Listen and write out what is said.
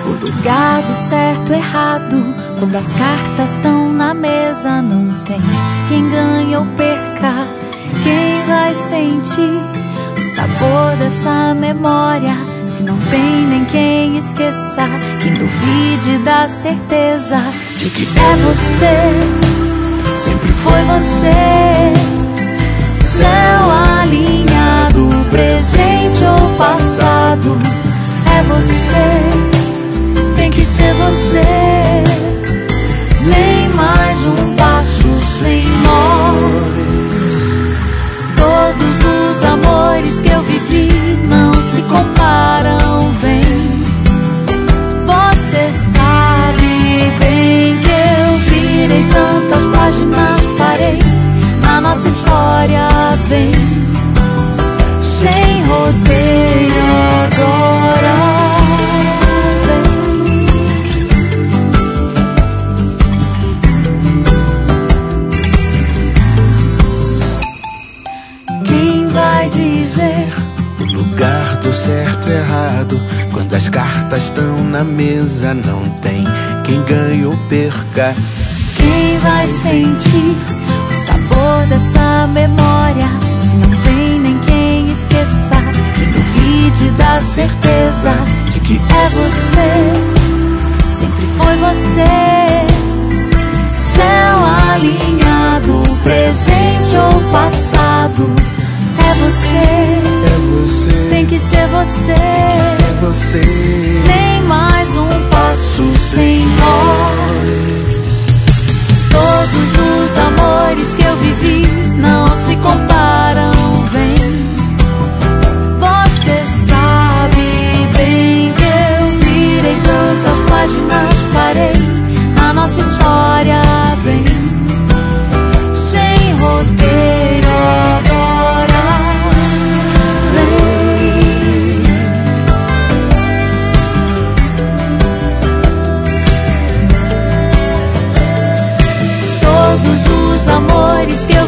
O lugar do certo, errado, quando as cartas estão na mesa, não tem quem ganha ou perca. Quem vai sentir o sabor dessa memória, se não tem nem quem esqueça? Quem duvide da certeza de que é você, sempre foi você. Céu alinhado, presente ou passado, é você, tem que ser você. Nem mais um passo sem nós. Todos os amores que eu vivi não se comparam, vem. Você sabe bem que eu virei tantas páginas, parei na nossa história, vem. Sem roteiro agora. O lugar do certo e errado, quando as cartas estão na mesa, não tem quem ganhe ou perca. Quem vai sentir o sabor dessa memória, se não tem nem quem esqueça? Quem duvide da certeza de que é você, sempre foi você. Céu alinhado, presente ou passado, é você, tem que ser você, nem mais um passo sem nós. Todos os amores que eu vivi não se comparam, vem. Você sabe bem que eu virei tantas páginas, parei na nossa história, vem. Sem roteiro agora. Todos os amores que eu